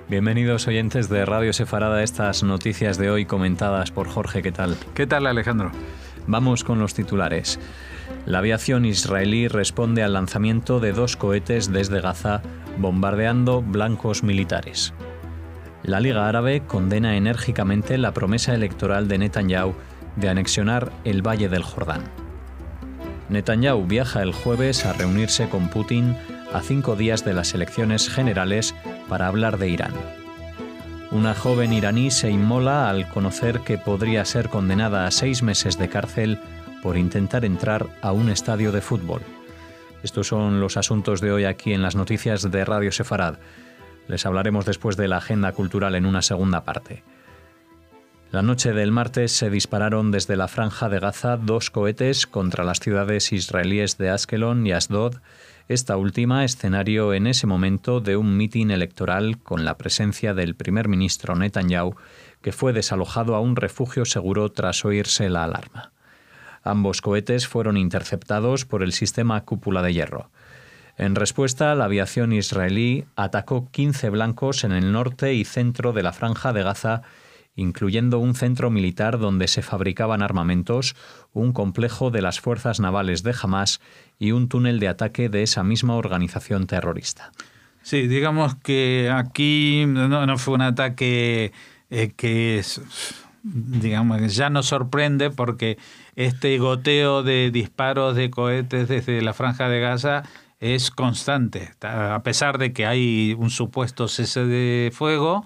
Bienvenidos oyentes de Radio Sefarad a estas noticias de hoy comentadas por Jorge. ¿Qué tal? ¿Qué tal, Alejandro? Vamos con los titulares. La aviación israelí responde al lanzamiento de 2 cohetes desde Gaza, bombardeando blancos militares. La Liga Árabe condena enérgicamente la promesa electoral de Netanyahu de anexionar el Valle del Jordán. Netanyahu viaja el jueves a reunirse con Putin a 5 días de las elecciones generales para hablar de Irán. Una joven iraní se inmola al conocer que podría ser condenada a 6 meses de cárcel por intentar entrar a un estadio de fútbol. Estos son los asuntos de hoy aquí en las noticias de Radio Sefarad. Les hablaremos después de la agenda cultural en una segunda parte. La noche del martes se dispararon desde la Franja de Gaza 2 cohetes contra las ciudades israelíes de Askelon y Asdod, esta última escenario en ese momento de un mitin electoral con la presencia del primer ministro Netanyahu, que fue desalojado a un refugio seguro tras oírse la alarma. Ambos cohetes fueron interceptados por el sistema cúpula de hierro. En respuesta, la aviación israelí atacó 15 blancos en el norte y centro de la Franja de Gaza, incluyendo un centro militar donde se fabricaban armamentos, un complejo de las fuerzas navales de Hamas y un túnel de ataque de esa misma organización terrorista. Sí, digamos que aquí no fue un ataque que ya nos sorprende, porque este goteo de disparos de cohetes desde la Franja de Gaza es constante, a pesar de que hay un supuesto cese de fuego.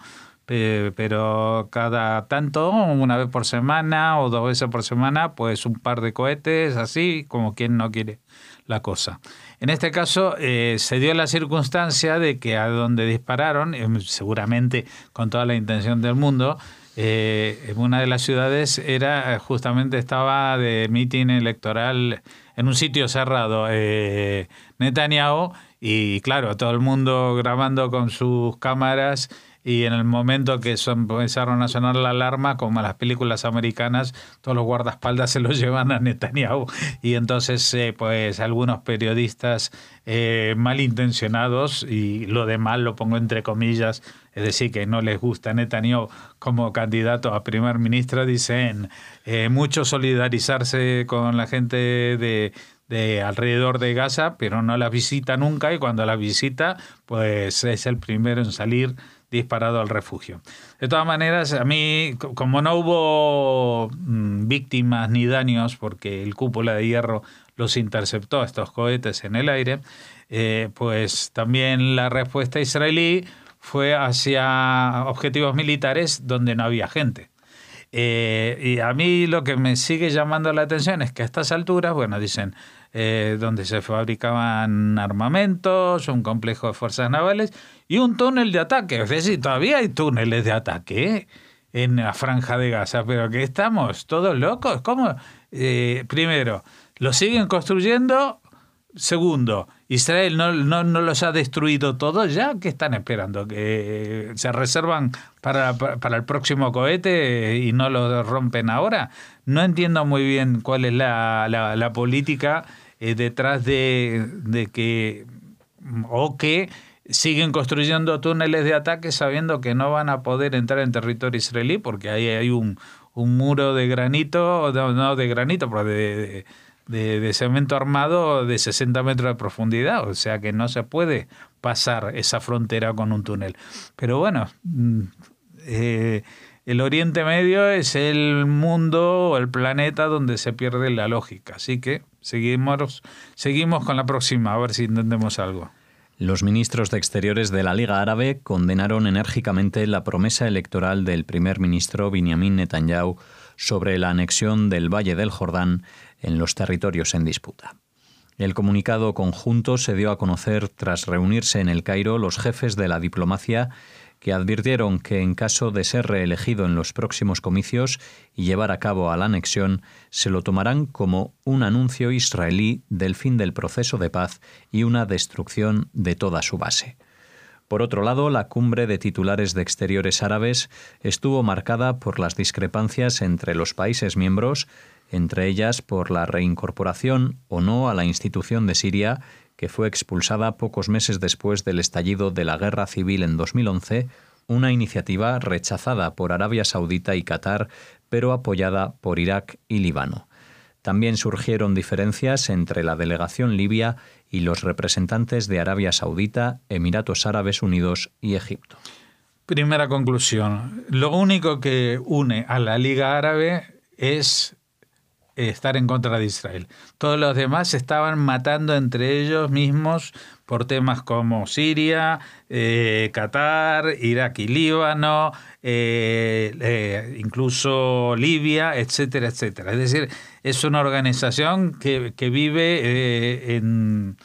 Pero cada tanto, una vez por semana o 2 veces por semana, pues un par de cohetes, así como quien no quiere la cosa. En este caso se dio la circunstancia de que a donde dispararon, seguramente con toda la intención del mundo, en una de las ciudades estaba de mitin electoral en un sitio cerrado, Netanyahu, y claro, todo el mundo grabando con sus cámaras. Y en el momento que empezaron a sonar la alarma, como en las películas americanas, todos los guardaespaldas se los llevan a Netanyahu. Y entonces, pues algunos periodistas malintencionados, y lo de mal lo pongo entre comillas, es decir, que no les gusta Netanyahu como candidato a primer ministro, dicen mucho solidarizarse con la gente de alrededor de Gaza, pero no las visita nunca, y cuando las visita, pues es el primero en salir disparado al refugio. De todas maneras, a mí, como no hubo víctimas ni daños, porque el cúpula de hierro los interceptó, estos cohetes en el aire, pues también la respuesta israelí fue hacia objetivos militares donde no había gente. Y a mí lo que me sigue llamando la atención es que a estas alturas, bueno, dicen, donde se fabricaban armamentos, un complejo de fuerzas navales y un túnel de ataque. Es decir, todavía hay túneles de ataque en la Franja de Gaza, pero que estamos todos locos. ¿Cómo? Primero, lo siguen construyendo. Segundo, Israel no los ha destruido todos ya. ¿Qué están esperando? ¿Que se reservan para el próximo cohete y no lo rompen ahora? No entiendo muy bien cuál es la política detrás de que siguen construyendo túneles de ataque sabiendo que no van a poder entrar en territorio israelí, porque ahí hay un muro de granito, no de granito, pero de cemento armado de 60 metros de profundidad, o sea que no se puede pasar esa frontera con un túnel. Pero bueno, el Oriente Medio es el mundo o el planeta donde se pierde la lógica, así que seguimos con la próxima, a ver si entendemos algo. Los ministros de Exteriores de la Liga Árabe condenaron enérgicamente la promesa electoral del primer ministro Benjamin Netanyahu sobre la anexión del Valle del Jordán en los territorios en disputa. El comunicado conjunto se dio a conocer tras reunirse en El Cairo los jefes de la diplomacia, que advirtieron que en caso de ser reelegido en los próximos comicios y llevar a cabo la anexión, se lo tomarán como un anuncio israelí del fin del proceso de paz y una destrucción de toda su base. Por otro lado, la cumbre de titulares de Exteriores árabes estuvo marcada por las discrepancias entre los países miembros, entre ellas por la reincorporación o no a la institución de Siria, que fue expulsada pocos meses después del estallido de la guerra civil en 2011 una iniciativa rechazada por Arabia Saudita y Qatar, pero apoyada por Irak y Líbano. También surgieron diferencias entre la delegación libia y los representantes de Arabia Saudita, Emiratos Árabes Unidos y Egipto. Primera conclusión. Lo único que une a la Liga Árabe es estar en contra de Israel. Todos los demás se estaban matando entre ellos mismos por temas como Siria, Qatar, Irak y Líbano, incluso Libia, etcétera, etcétera. Es decir, es una organización que vive en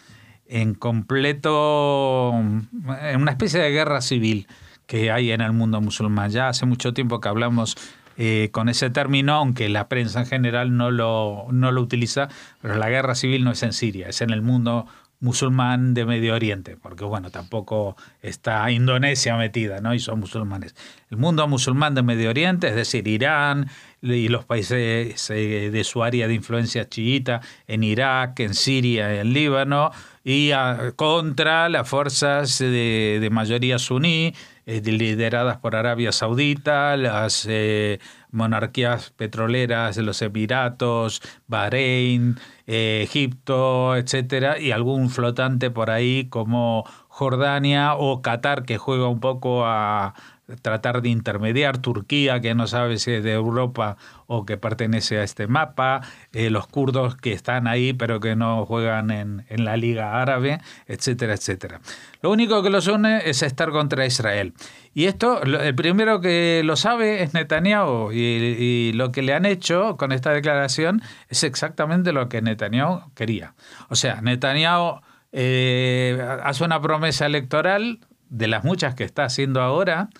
completo, en una especie de guerra civil que hay en el mundo musulmán. Ya hace mucho tiempo que hablamos con ese término, aunque la prensa en general no lo utiliza, pero la guerra civil no es en Siria, es en el mundo musulmán de Medio Oriente, porque bueno, tampoco está Indonesia metida, ¿no? Y son musulmanes. El mundo musulmán de Medio Oriente, es decir, Irán y los países de su área de influencia chiita, en Irak, en Siria, en Líbano, y contra las fuerzas de mayoría suní, lideradas por Arabia Saudita, las monarquías petroleras de los Emiratos, Bahrein, Egipto, etcétera, y algún flotante por ahí como Jordania o Qatar, que juega un poco a tratar de intermediar, Turquía, que no sabe si es de Europa o que pertenece a este mapa, los kurdos que están ahí pero que no juegan en la Liga Árabe, etcétera, etcétera. Lo único que los une es estar contra Israel. Y esto, el primero que lo sabe es Netanyahu, y lo que le han hecho con esta declaración es exactamente lo que Netanyahu quería. O sea, Netanyahu hace una promesa electoral de las muchas que está haciendo ahora,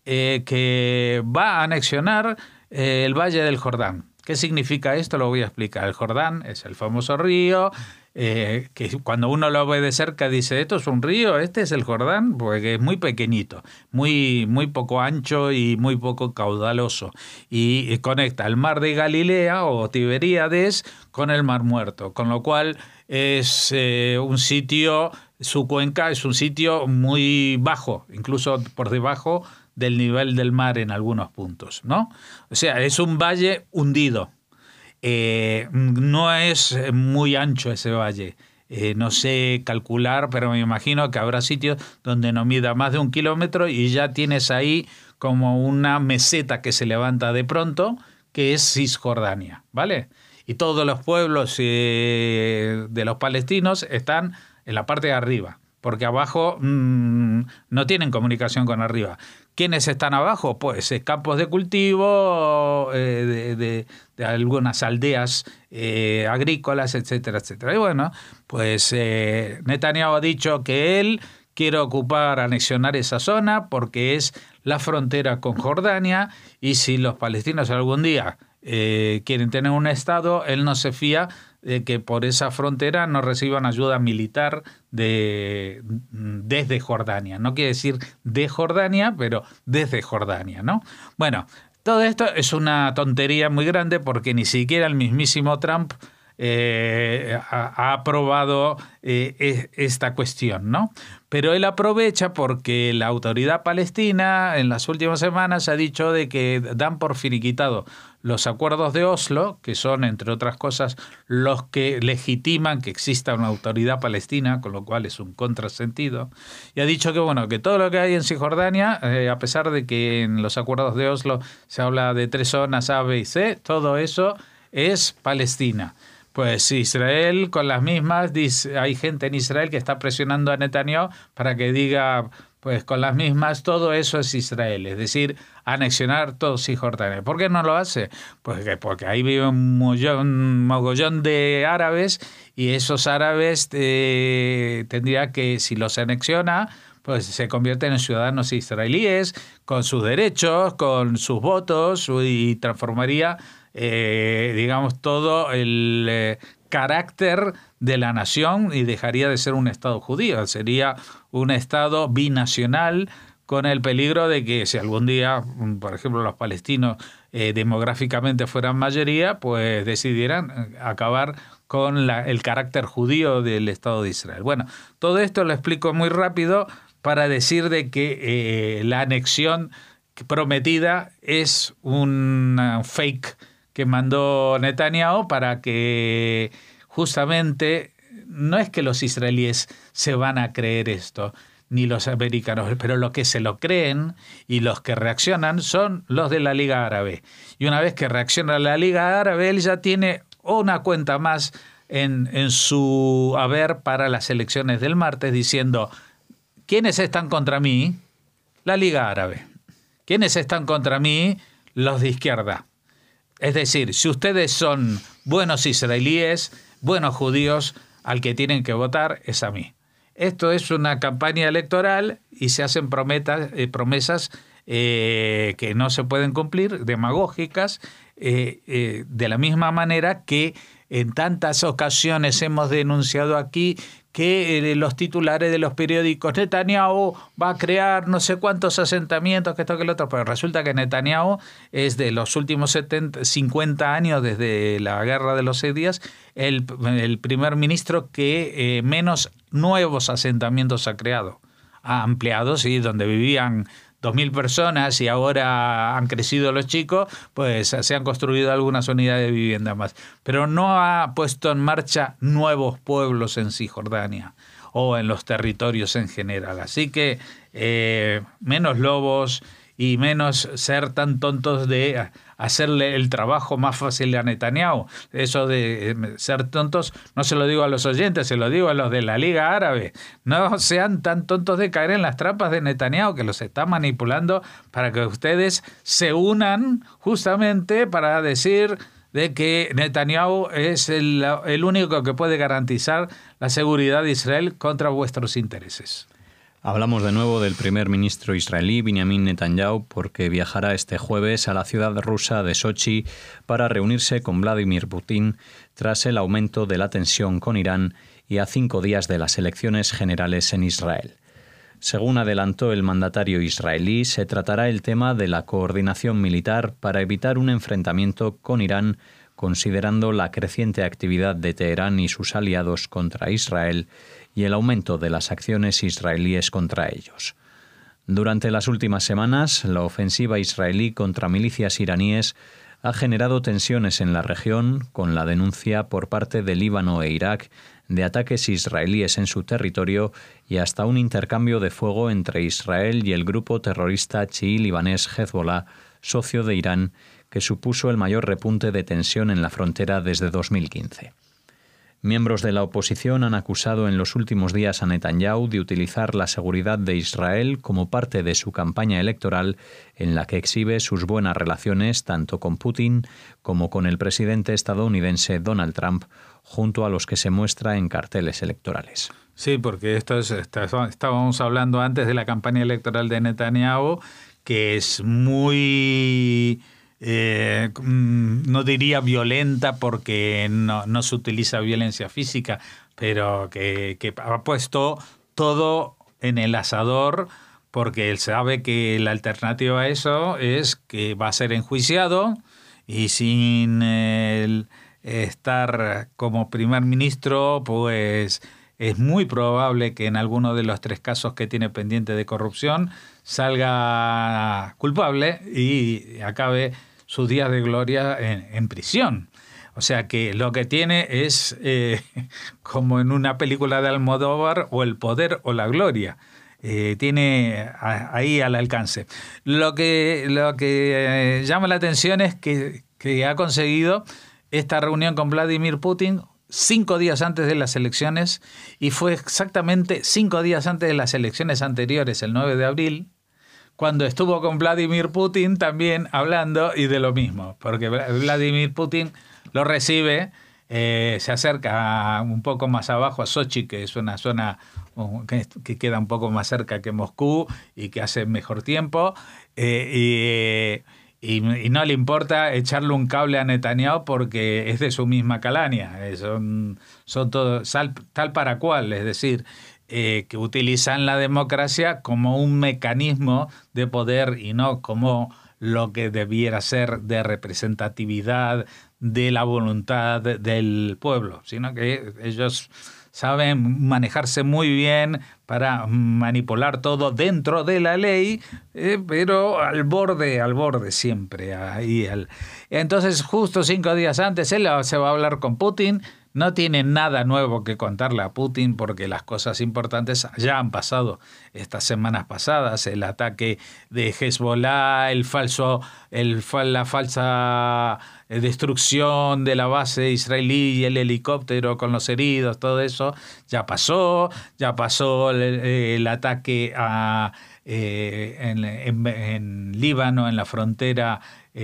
que va a anexionar el Valle del Jordán. ¿Qué significa esto? Lo voy a explicar. El Jordán es el famoso río, que cuando uno lo ve de cerca dice, ¿esto es un río? ¿Este es el Jordán? Porque es muy pequeñito, muy poco ancho y muy poco caudaloso. Y conecta el mar de Galilea o Tiberíades con el Mar Muerto, con lo cual es un sitio, su cuenca es un sitio muy bajo, incluso por debajo del nivel del mar en algunos puntos, ¿no? O sea, es un valle hundido. No es muy ancho ese valle. No sé calcular, pero me imagino que habrá sitios donde no mida más de 1 kilómetro y ya tienes ahí como una meseta que se levanta de pronto, que es Cisjordania, ¿vale? Y todos los pueblos de los palestinos están en la parte de arriba, porque abajo no tienen comunicación con arriba. ¿Quiénes están abajo? Pues campos de cultivo, de algunas aldeas agrícolas, etcétera, etcétera. Y bueno, pues Netanyahu ha dicho que él quiere anexionar esa zona porque es la frontera con Jordania, y si los palestinos algún día quieren tener un estado, él no se fía de que por esa frontera no reciban ayuda militar desde Jordania. No quiere decir de Jordania, pero desde Jordania, ¿no? Bueno, todo esto es una tontería muy grande porque ni siquiera el mismísimo Trump ha aprobado esta cuestión, ¿no? Pero él aprovecha porque la autoridad palestina en las últimas semanas ha dicho de que dan por finiquitado los acuerdos de Oslo, que son, entre otras cosas, los que legitiman que exista una autoridad palestina, con lo cual es un contrasentido. Y ha dicho que, bueno, que todo lo que hay en Cisjordania, a pesar de que en los acuerdos de Oslo se habla de 3 zonas A, B y C, todo eso es Palestina. Pues Israel con las mismas, dice, hay gente en Israel que está presionando a Netanyahu para que diga, pues con las mismas, todo eso es Israel, es decir, anexionar todo Cisjordania. ¿Por qué no lo hace? Pues porque ahí vive un mogollón de árabes, y esos árabes tendría que, si los anexiona, pues se convierten en ciudadanos israelíes, con sus derechos, con sus votos, y transformaría digamos, todo el carácter de la nación, y dejaría de ser un Estado judío, sería un Estado binacional, con el peligro de que si algún día, por ejemplo, los palestinos demográficamente fueran mayoría, pues decidieran acabar con el carácter judío del Estado de Israel. Bueno, todo esto lo explico muy rápido para decir de que la anexión prometida es un fake que mandó Netanyahu para que justamente no es que los israelíes se van a creer esto, ni los americanos, pero los que se lo creen y los que reaccionan son los de la Liga Árabe. Y una vez que reacciona la Liga Árabe, él ya tiene una cuenta más en su haber para las elecciones del martes, diciendo, ¿quiénes están contra mí? La Liga Árabe. ¿Quiénes están contra mí? Los de izquierda. Es decir, si ustedes son buenos israelíes, buenos judíos, al que tienen que votar es a mí. Esto es una campaña electoral y se hacen promesas que no se pueden cumplir, demagógicas, de la misma manera que en tantas ocasiones hemos denunciado aquí que los titulares de los periódicos, Netanyahu va a crear no sé cuántos asentamientos, que esto que lo otro, pero resulta que Netanyahu es de los últimos 50 años, desde la guerra de los 6 días, el primer ministro que menos nuevos asentamientos ha creado. Ha ampliado, sí, donde vivían 2.000 personas y ahora han crecido los chicos, pues se han construido algunas unidades de vivienda más. Pero no ha puesto en marcha nuevos pueblos en Cisjordania o en los territorios en general. Así que menos lobos y menos ser tan tontos de hacerle el trabajo más fácil a Netanyahu. Eso de ser tontos no se lo digo a los oyentes, se lo digo a los de la Liga Árabe. No sean tan tontos de caer en las trampas de Netanyahu, que los está manipulando para que ustedes se unan justamente para decir de que Netanyahu es el único que puede garantizar la seguridad de Israel contra vuestros intereses. Hablamos de nuevo del primer ministro israelí, Benjamin Netanyahu, porque viajará este jueves a la ciudad rusa de Sochi para reunirse con Vladimir Putin tras el aumento de la tensión con Irán y a 5 días de las elecciones generales en Israel. Según adelantó el mandatario israelí, se tratará el tema de la coordinación militar para evitar un enfrentamiento con Irán, considerando la creciente actividad de Teherán y sus aliados contra Israel y el aumento de las acciones israelíes contra ellos. Durante las últimas semanas, la ofensiva israelí contra milicias iraníes ha generado tensiones en la región, con la denuncia por parte de Líbano e Irak de ataques israelíes en su territorio y hasta un intercambio de fuego entre Israel y el grupo terrorista chií libanés Hezbollah, socio de Irán, que supuso el mayor repunte de tensión en la frontera desde 2015. Miembros de la oposición han acusado en los últimos días a Netanyahu de utilizar la seguridad de Israel como parte de su campaña electoral, en la que exhibe sus buenas relaciones tanto con Putin como con el presidente estadounidense Donald Trump, junto a los que se muestra en carteles electorales. Sí, porque estábamos hablando antes de la campaña electoral de Netanyahu, que es muy... no diría violenta porque no se utiliza violencia física, pero que ha puesto todo en el asador, porque él sabe que la alternativa a eso es que va a ser enjuiciado y sin estar como primer ministro, pues es muy probable que en alguno de los 3 casos que tiene pendiente de corrupción salga culpable y acabe sus días de gloria en prisión. O sea que lo que tiene es como en una película de Almodóvar, o el poder o la gloria. Tiene ahí al alcance. Lo que llama la atención es que ha conseguido esta reunión con Vladimir Putin 5 días antes de las elecciones, y fue exactamente 5 días antes de las elecciones anteriores, el 9 de abril, cuando estuvo con Vladimir Putin también hablando y de lo mismo, porque Vladimir Putin lo recibe, se acerca un poco más abajo a Sochi, que es una zona que queda un poco más cerca que Moscú y que hace mejor tiempo, y no le importa echarle un cable a Netanyahu porque es de su misma calaña, son todos tal para cual, es decir, que utilizan la democracia como un mecanismo de poder y no como lo que debiera ser de representatividad de la voluntad del pueblo, sino que ellos saben manejarse muy bien para manipular todo dentro de la ley, pero al borde siempre. Entonces, justo 5 días antes, él se va a hablar con Putin. No tiene nada nuevo que contarle a Putin porque las cosas importantes ya han pasado estas semanas pasadas. El ataque de Hezbollah, la falsa destrucción de la base israelí y el helicóptero con los heridos, todo eso ya pasó. Ya pasó el ataque en Líbano, en la frontera,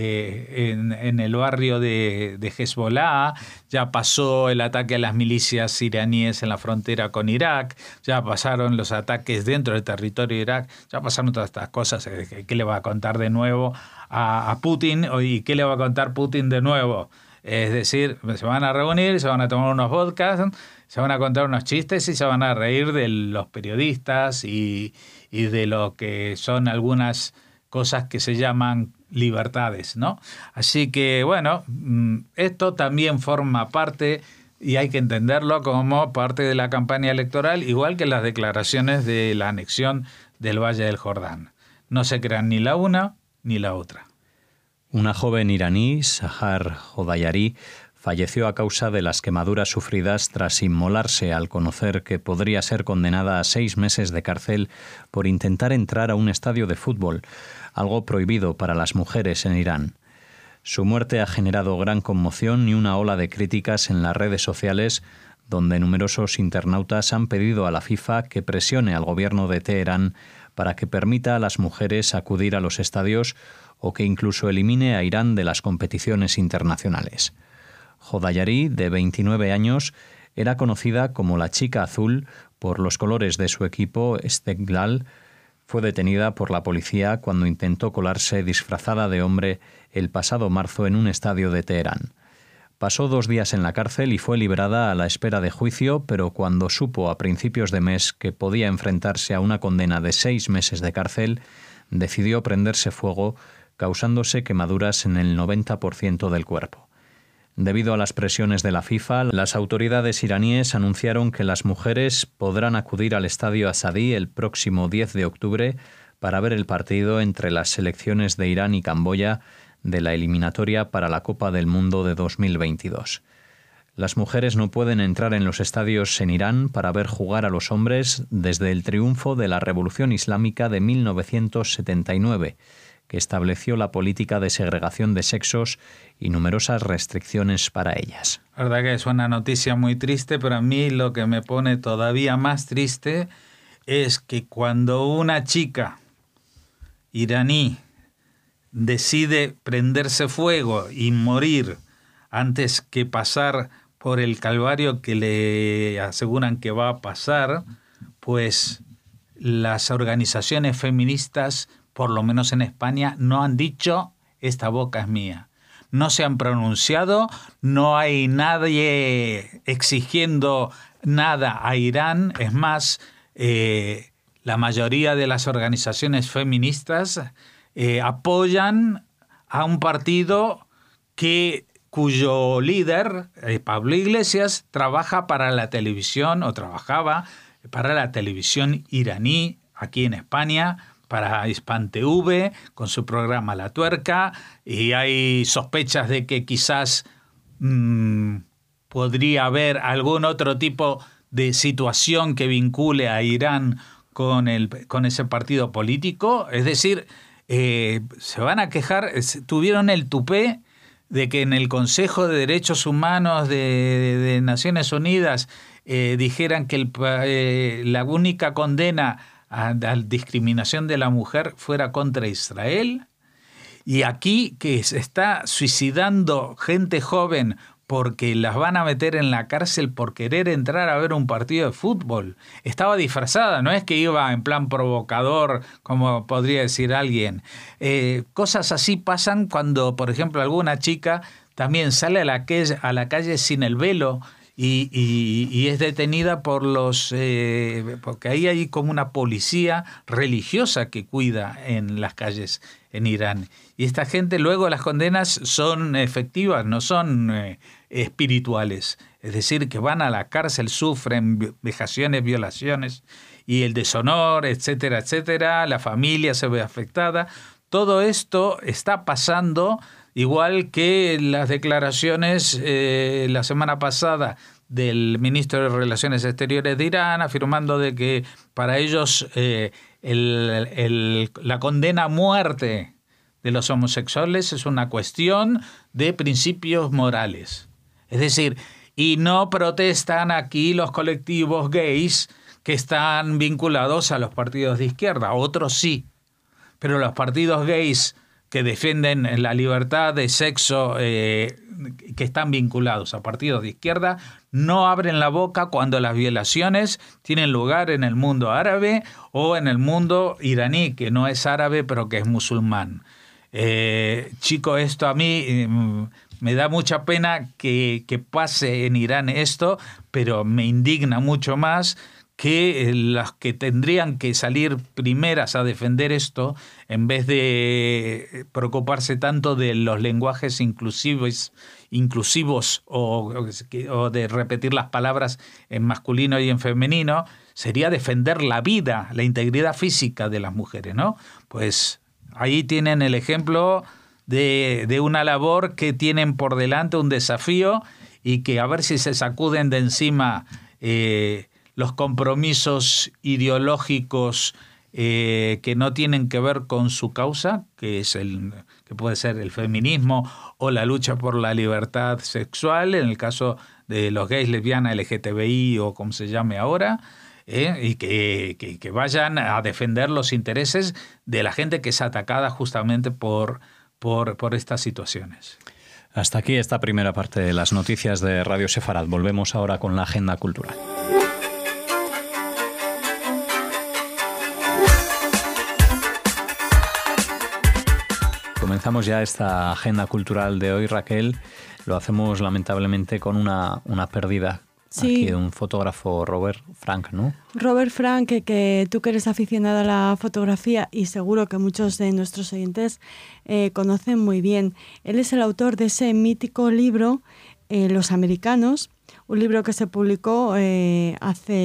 en el barrio de Hezbollah. Ya pasó el ataque a las milicias iraníes en la frontera con Irak, ya pasaron los ataques dentro del territorio de Irak, ya pasaron todas estas cosas. ¿Qué le va a contar de nuevo a Putin? ¿Y qué le va a contar Putin de nuevo? Es decir, se van a reunir, se van a tomar unos vodkas, se van a contar unos chistes y se van a reír de los periodistas y de lo que son algunas cosas que se llaman libertades, ¿no? Así que, bueno, esto también forma parte, y hay que entenderlo como parte de la campaña electoral, igual que las declaraciones de la anexión del Valle del Jordán. No se crean ni la una ni la otra. Una joven iraní, Sahar Hodayari, falleció a causa de las quemaduras sufridas tras inmolarse al conocer que podría ser condenada a 6 meses de cárcel por intentar entrar a un estadio de fútbol, algo prohibido para las mujeres en Irán. Su muerte ha generado gran conmoción y una ola de críticas en las redes sociales, donde numerosos internautas han pedido a la FIFA que presione al gobierno de Teherán para que permita a las mujeres acudir a los estadios o que incluso elimine a Irán de las competiciones internacionales. Hodayari, de 29 años, era conocida como la Chica Azul por los colores de su equipo Esteghlal. Fue detenida por la policía cuando intentó colarse disfrazada de hombre el pasado marzo en un estadio de Teherán. Pasó 2 días en la cárcel y fue liberada a la espera de juicio, pero cuando supo a principios de mes que podía enfrentarse a una condena de 6 meses de cárcel, decidió prenderse fuego, causándose quemaduras en el 90% del cuerpo. Debido a las presiones de la FIFA, las autoridades iraníes anunciaron que las mujeres podrán acudir al estadio Azadi el próximo 10 de octubre para ver el partido entre las selecciones de Irán y Camboya de la eliminatoria para la Copa del Mundo de 2022. Las mujeres no pueden entrar en los estadios en Irán para ver jugar a los hombres desde el triunfo de la Revolución Islámica de 1979, que estableció la política de segregación de sexos y numerosas restricciones para ellas. La verdad que es una noticia muy triste, pero a mí lo que me pone todavía más triste es que cuando una chica iraní decide prenderse fuego y morir antes que pasar por el calvario que le aseguran que va a pasar, pues las organizaciones feministas, por lo menos en España, no han dicho esta boca es mía. No se han pronunciado, no hay nadie exigiendo nada a Irán. Es más, la mayoría de las organizaciones feministas apoyan a un partido cuyo líder, Pablo Iglesias, trabaja para la televisión o trabajaba para la televisión iraní aquí en España, para Hispan TV, con su programa La Tuerca, y hay sospechas de que quizás podría haber algún otro tipo de situación que vincule a Irán con ese partido político. Es decir, se van a quejar, tuvieron el tupé de que en el Consejo de Derechos Humanos de Naciones Unidas dijeran que la única condena a la discriminación de la mujer fuera contra Israel, y aquí que se está suicidando gente joven porque las van a meter en la cárcel por querer entrar a ver un partido de fútbol. Estaba disfrazada, no es que iba en plan provocador, como podría decir alguien. Cosas así pasan cuando, por ejemplo, alguna chica también sale a la calle sin el velo y es detenida por porque ahí hay como una policía religiosa que cuida en las calles en Irán. Y esta gente, luego las condenas son efectivas, no son espirituales. Es es decir, que van a la cárcel, sufren vejaciones, violaciones y el deshonor, etcétera, etcétera, la familia se ve afectada. Todo esto está pasando, igual que las declaraciones la semana pasada del ministro de Relaciones Exteriores de Irán, afirmando de que para ellos la condena a muerte de los homosexuales es una cuestión de principios morales. Es decir, y no protestan aquí los colectivos gays que están vinculados a los partidos de izquierda, otros sí, pero los partidos gays que defienden la libertad de sexo, que están vinculados a partidos de izquierda, no abren la boca cuando las violaciones tienen lugar en el mundo árabe o en el mundo iraní, que no es árabe pero que es musulmán. Chico, esto a mí me da mucha pena que pase en Irán esto, pero me indigna mucho más que las que tendrían que salir primeras a defender esto, en vez de preocuparse tanto de los lenguajes inclusivos o de repetir las palabras en masculino y en femenino, sería defender la vida, la integridad física de las mujeres, ¿no? Pues ahí tienen el ejemplo de una labor que tienen por delante, un desafío, y que a ver si se sacuden de encima los compromisos ideológicos que no tienen que ver con su causa, que puede ser el feminismo o la lucha por la libertad sexual, en el caso de los gays, lesbianas, LGTBI o como se llame ahora, y que vayan a defender los intereses de la gente que es atacada justamente por estas situaciones. Hasta aquí esta primera parte de las noticias de Radio Sefarad. Volvemos ahora con la agenda cultural. Comenzamos ya esta agenda cultural de hoy, Raquel. Lo hacemos lamentablemente con una pérdida. Sí. Aquí de un fotógrafo, Robert Frank, ¿no? Robert Frank, que tú que eres aficionado a la fotografía y seguro que muchos de nuestros oyentes conocen muy bien. Él es el autor de ese mítico libro, Los Americanos, un libro que se publicó en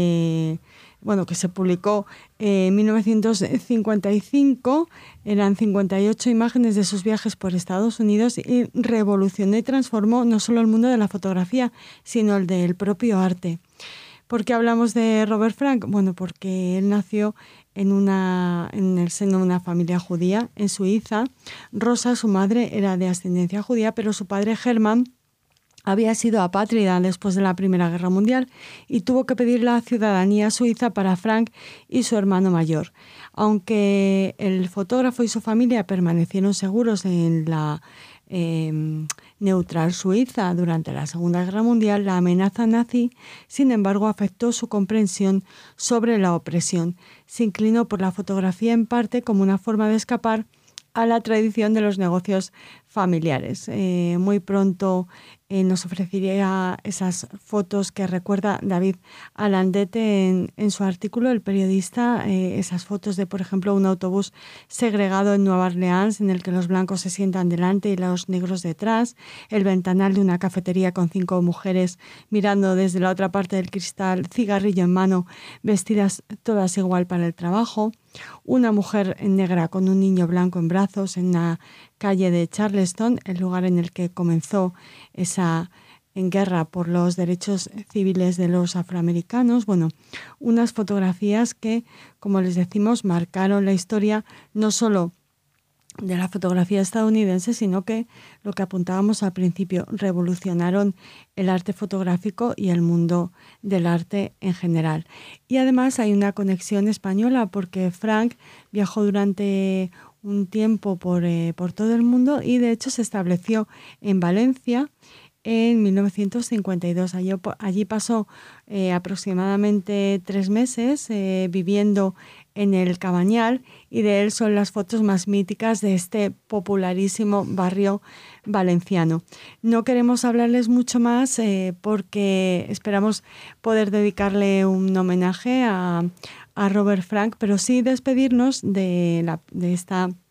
1955, eran 58 imágenes de sus viajes por Estados Unidos y revolucionó y transformó no solo el mundo de la fotografía, sino el del propio arte. ¿Por qué hablamos de Robert Frank? Bueno, porque él nació en el seno de una familia judía en Suiza. Rosa, su madre, era de ascendencia judía, pero su padre, Hermann, había sido apátrida después de la Primera Guerra Mundial y tuvo que pedir la ciudadanía suiza para Frank y su hermano mayor. Aunque el fotógrafo y su familia permanecieron seguros en la neutral Suiza durante la Segunda Guerra Mundial, la amenaza nazi, sin embargo, afectó su comprensión sobre la opresión. Se inclinó por la fotografía en parte como una forma de escapar a la tradición de los negocios familiares. Muy pronto nos ofrecería esas fotos que recuerda David Alandete en su artículo, el periodista, esas fotos de, por ejemplo, un autobús segregado en Nueva Orleans en el que los blancos se sientan delante y los negros detrás, el ventanal de una cafetería con 5 mujeres mirando desde la otra parte del cristal, cigarrillo en mano, vestidas todas igual para el trabajo, una mujer negra con un niño blanco en brazos en una calle de Charleston, el lugar en el que comenzó esa guerra por los derechos civiles de los afroamericanos. Bueno, unas fotografías que, como les decimos, marcaron la historia no solo de la fotografía estadounidense, sino que, lo que apuntábamos al principio, revolucionaron el arte fotográfico y el mundo del arte en general. Y además hay una conexión española porque Frank viajó durante un tiempo por todo el mundo y de hecho se estableció en Valencia en 1952. Allí pasó aproximadamente 3 meses viviendo en el Cabañal y de él son las fotos más míticas de este popularísimo barrio valenciano. No queremos hablarles mucho más porque esperamos poder dedicarle un homenaje a Robert Frank, pero sí despedirnos de esta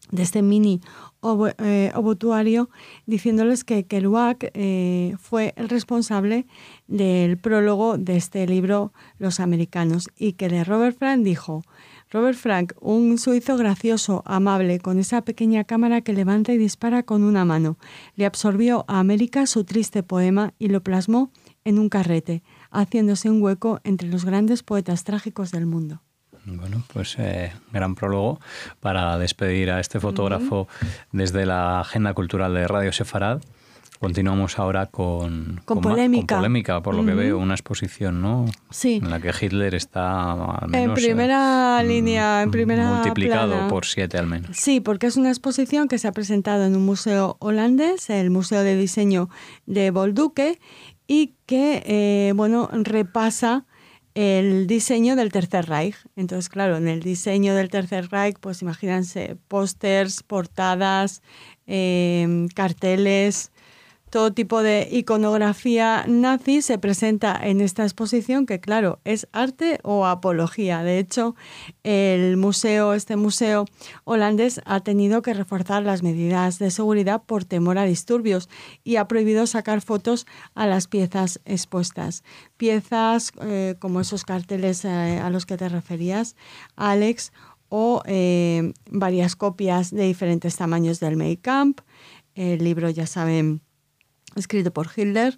de este mini obituario, diciéndoles que Kerouac fue el responsable del prólogo de este libro, Los Americanos, y que de Robert Frank dijo: Robert Frank, un suizo gracioso, amable, con esa pequeña cámara que levanta y dispara con una mano, le absorbió a América su triste poema y lo plasmó en un carrete, haciéndose un hueco entre los grandes poetas trágicos del mundo. Bueno, pues gran prólogo para despedir a este fotógrafo desde la agenda cultural de Radio Sefarad. Continuamos ahora con polémica. Con polémica, por lo que veo, una exposición, ¿no? Sí. En la que Hitler está al menos, en primera línea, en primera multiplicado plana. por 7 al menos. Sí, porque es una exposición que se ha presentado en un museo holandés, el Museo de Diseño de Bolduque, y que repasa el diseño del Tercer Reich. Entonces, claro, en el diseño del Tercer Reich, pues imagínense pósters, portadas, carteles, todo tipo de iconografía nazi se presenta en esta exposición que, claro, es arte o apología. De hecho, este museo holandés ha tenido que reforzar las medidas de seguridad por temor a disturbios y ha prohibido sacar fotos a las piezas expuestas. Piezas como esos carteles a los que te referías, Alex, o varias copias de diferentes tamaños del Mein Kampf. El libro, ya saben, escrito por Hitler,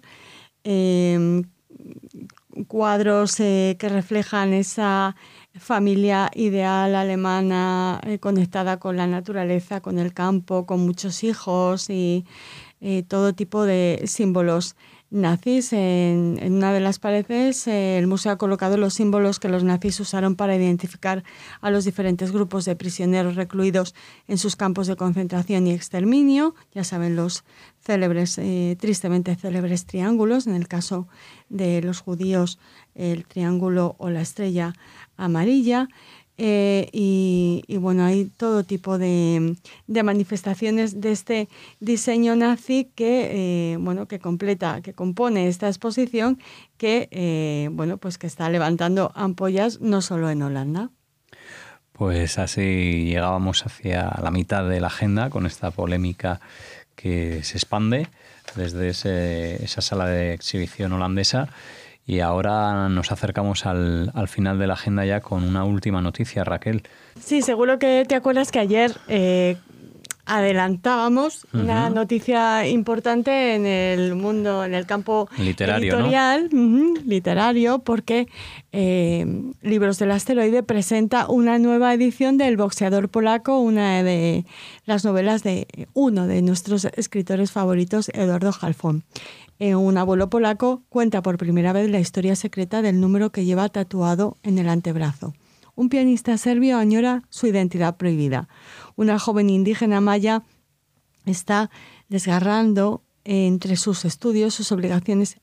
cuadros que reflejan esa familia ideal alemana conectada con la naturaleza, con el campo, con muchos hijos y todo tipo de símbolos nazis. En una de las paredes el museo ha colocado los símbolos que los nazis usaron para identificar a los diferentes grupos de prisioneros recluidos en sus campos de concentración y exterminio. Ya saben, los célebres, tristemente célebres triángulos. En el caso de los judíos, el triángulo o la estrella amarilla. Y bueno, hay todo tipo de manifestaciones de este diseño nazi que compone esta exposición que pues que está levantando ampollas no solo en Holanda. Pues así llegábamos hacia la mitad de la agenda con esta polémica que se expande desde esa sala de exhibición holandesa. Y ahora nos acercamos al final de la agenda ya con una última noticia, Raquel. Sí, seguro que te acuerdas que ayer adelantábamos una noticia importante en el mundo, en el campo literario, editorial, ¿no? Literario, porque Libros del Asteroide presenta una nueva edición del Boxeador polaco, una de las novelas de uno de nuestros escritores favoritos, Eduardo Halfon. Un abuelo polaco cuenta por primera vez la historia secreta del número que lleva tatuado en el antebrazo. Un pianista serbio añora su identidad prohibida. Una joven indígena maya está desgarrado entre sus estudios, sus obligaciones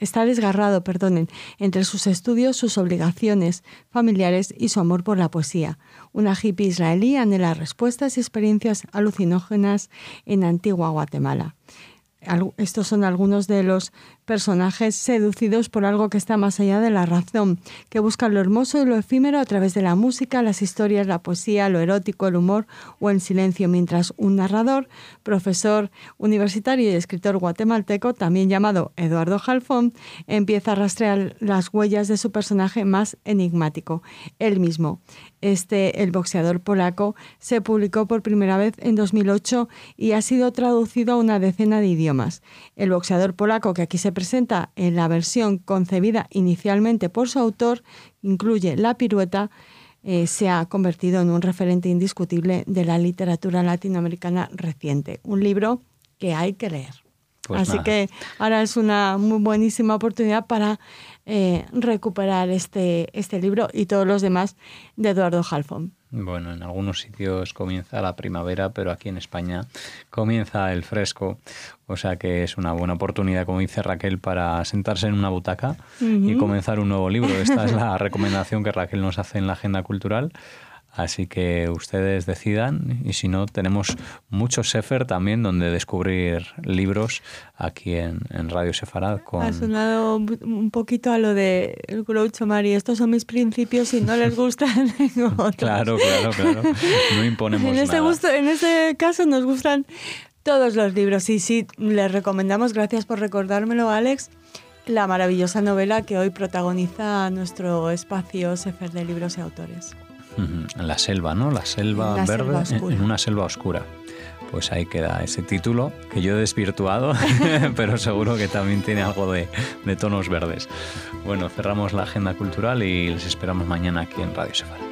familiares y su amor por la poesía. Una hippie israelí anhela respuestas y experiencias alucinógenas en Antigua Guatemala. Estos son algunos de los personajes seducidos por algo que está más allá de la razón, que buscan lo hermoso y lo efímero a través de la música, las historias, la poesía, lo erótico, el humor o el silencio, mientras un narrador, profesor universitario y escritor guatemalteco, también llamado Eduardo Halfon, empieza a rastrear las huellas de su personaje más enigmático, él mismo. El boxeador polaco se publicó por primera vez en 2008 y ha sido traducido a una decena de idiomas. El boxeador polaco, que aquí se presenta en la versión concebida inicialmente por su autor, incluye la pirueta, se ha convertido en un referente indiscutible de la literatura latinoamericana reciente. Un libro que hay que leer. Pues así nada. que ahora es una muy buenísima oportunidad para recuperar este libro y todos los demás de Eduardo Halfon. Bueno, en algunos sitios comienza la primavera, pero aquí en España comienza el fresco. O sea que es una buena oportunidad, como dice Raquel, para sentarse en una butaca y comenzar un nuevo libro. Esta es la recomendación que Raquel nos hace en la agenda cultural. Así que ustedes decidan, y si no, tenemos muchos Sefer también donde descubrir libros aquí en Radio Sefarad. Ha sonado un poquito a lo de el Groucho Mari. Estos son mis principios, si no les gustan, tengo otros. Claro. No imponemos nada. En este caso nos gustan todos los libros. Y sí, les recomendamos, gracias por recordármelo, Alex, la maravillosa novela que hoy protagoniza nuestro espacio Sefer de libros y autores. La selva, ¿no? La selva verde en una selva oscura. Pues ahí queda ese título que yo he desvirtuado, pero seguro que también tiene algo de tonos verdes. Bueno, cerramos la agenda cultural y les esperamos mañana aquí en Radio Sefarad.